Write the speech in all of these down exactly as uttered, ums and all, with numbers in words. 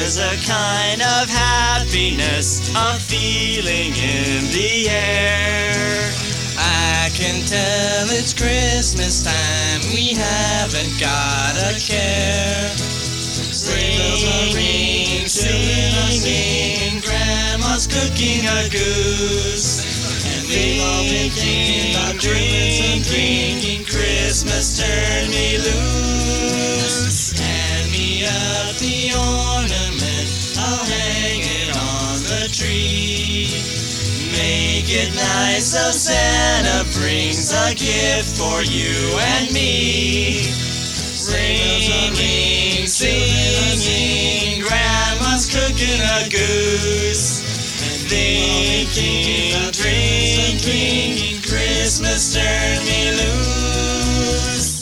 There's a kind of happiness, a feeling in the air. I can tell it's Christmas time, we haven't got a care. Ringing, singing, Grandma's cooking a goose. And thinking, drinking, drinking, Christmas turn me loose. Hand me up the ornament, I'll hang it on the tree. Make it nice so Santa brings a gift for you and me. Ringing, singing, Grandma's cooking a goose. And thinking, drinking, Christmas turn me loose.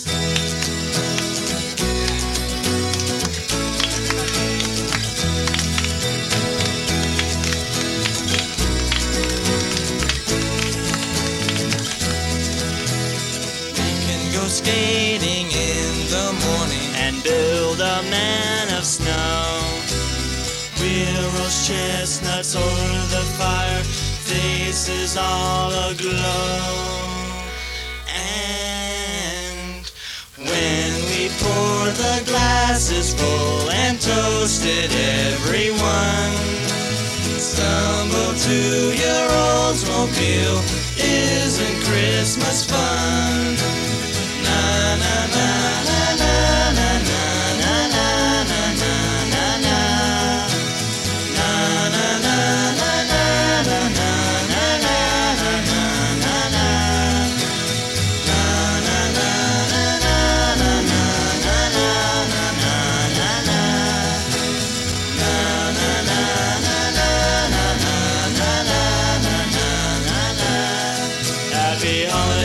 Go skating in the morning and build a man of snow. We'll roast chestnuts over the fire, faces all aglow. And when we pour the glasses full and toasted everyone, stumble to your Oldsmobile, isn't Christmas fun? Na na na na na na na na na na na na. Na na na na na na na na na na na na. Na na na na na na na na na na na. Na na na na na na na na na na na. Happy holidays.